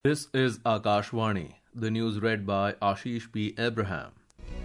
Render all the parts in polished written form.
This is Akashvani, the news read by Ashish P. Abraham.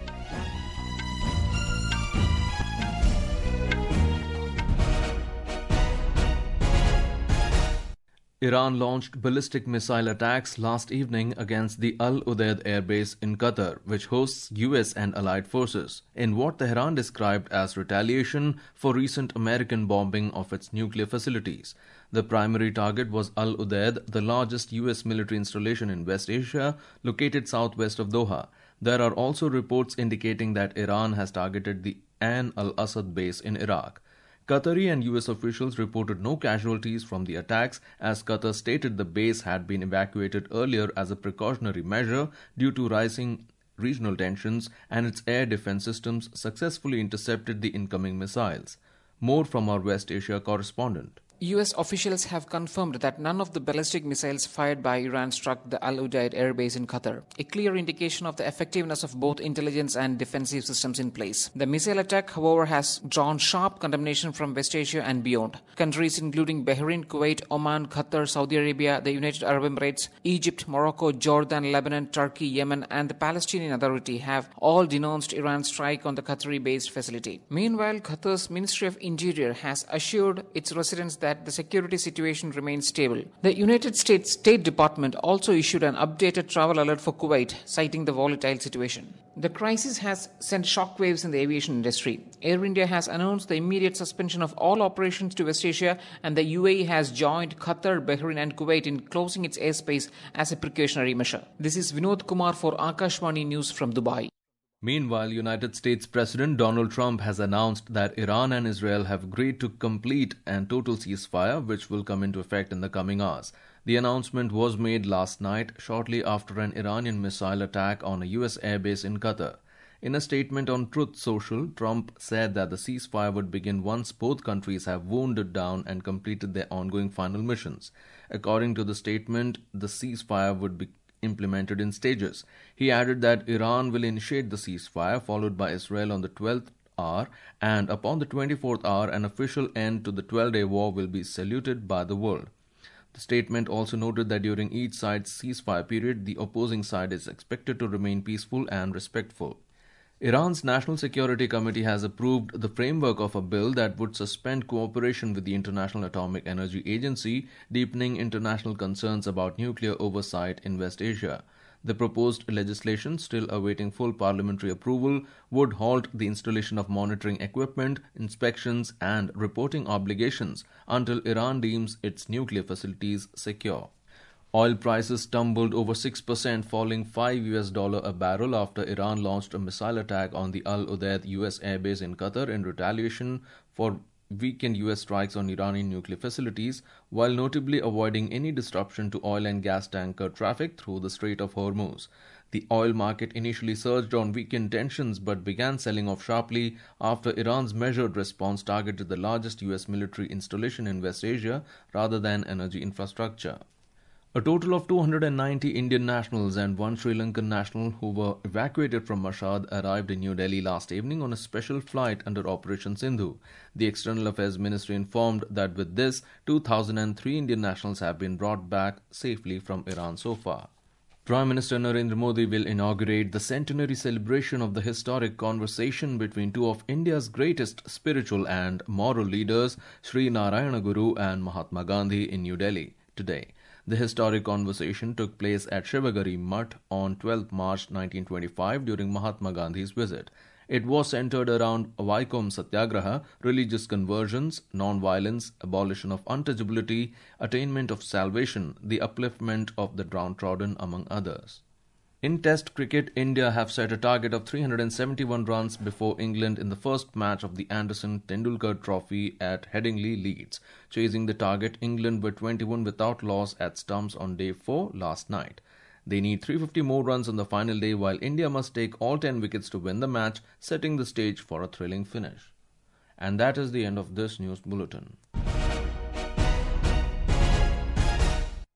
Iran launched ballistic missile attacks last evening against the Al Udeid airbase in Qatar, which hosts US and allied forces, in what Tehran described as retaliation for recent American bombing of its nuclear facilities. The primary target was Al Udeid, the largest US military installation in West Asia, located southwest of Doha. There are also reports indicating that Iran has targeted the Ain al-Assad base in Iraq. Qatari and US officials reported no casualties from the attacks, as Qatar stated the base had been evacuated earlier as a precautionary measure due to rising regional tensions, and its air defense systems successfully intercepted the incoming missiles. More from our West Asia correspondent. US officials have confirmed that none of the ballistic missiles fired by Iran struck the Al Udeid airbase in Qatar, a clear indication of the effectiveness of both intelligence and defensive systems in place. The missile attack, however, has drawn sharp condemnation from West Asia and beyond. Countries including Bahrain, Kuwait, Oman, Qatar, Saudi Arabia, the United Arab Emirates, Egypt, Morocco, Jordan, Lebanon, Turkey, Yemen, and the Palestinian Authority have all denounced Iran's strike on the Qatari-based facility. Meanwhile, Qatar's Ministry of Interior has assured its residents that the security situation remains stable. The United States State Department also issued an updated travel alert for Kuwait, citing the volatile situation. The crisis has sent shockwaves in the aviation industry. Air India has announced the immediate suspension of all operations to West Asia, and the UAE has joined Qatar, Bahrain and Kuwait in closing its airspace as a precautionary measure. This is Vinod Kumar for Akashvani News from Dubai. Meanwhile, United States President Donald Trump has announced that Iran and Israel have agreed to complete and total ceasefire, which will come into effect in the coming hours. The announcement was made last night, shortly after an Iranian missile attack on a US airbase in Qatar. In a statement on Truth Social, Trump said that the ceasefire would begin once both countries have wounded down and completed their ongoing final missions. According to the statement, the ceasefire would be implemented in stages. He added that Iran will initiate the ceasefire, followed by Israel on the 12th hour, and upon the 24th hour, an official end to the 12-day war will be saluted by the world. The statement also noted that during each side's ceasefire period, the opposing side is expected to remain peaceful and respectful. Iran's National Security Committee has approved the framework of a bill that would suspend cooperation with the International Atomic Energy Agency, deepening international concerns about nuclear oversight in West Asia. The proposed legislation, still awaiting full parliamentary approval, would halt the installation of monitoring equipment, inspections, and reporting obligations until Iran deems its nuclear facilities secure. Oil prices tumbled over 6%, falling $5 a barrel after Iran launched a missile attack on the Al Udeid US airbase in Qatar in retaliation for weekend US strikes on Iranian nuclear facilities, while notably avoiding any disruption to oil and gas tanker traffic through the Strait of Hormuz. The oil market initially surged on weekend tensions but began selling off sharply after Iran's measured response targeted the largest US military installation in West Asia rather than energy infrastructure. A total of 290 Indian nationals and one Sri Lankan national who were evacuated from Mashhad arrived in New Delhi last evening on a special flight under Operation Sindhu. The External Affairs Ministry informed that with this, 2,003 Indian nationals have been brought back safely from Iran so far. Prime Minister Narendra Modi will inaugurate the centenary celebration of the historic conversation between two of India's greatest spiritual and moral leaders, Sri Narayana Guru and Mahatma Gandhi, in New Delhi today. The historic conversation took place at Shivagiri Mutt on 12 March 1925 during Mahatma Gandhi's visit. It was centered around Vaikom Satyagraha, religious conversions, non-violence, abolition of untouchability, attainment of salvation, the upliftment of the downtrodden, among others. In Test cricket, India have set a target of 371 runs before England in the first match of the Anderson Tendulkar Trophy at Headingley, Leeds. Chasing the target, England were 21 without loss at stumps on day 4 last night. They need 350 more runs on the final day, while India must take all 10 wickets to win the match, setting the stage for a thrilling finish. And that is the end of this news bulletin.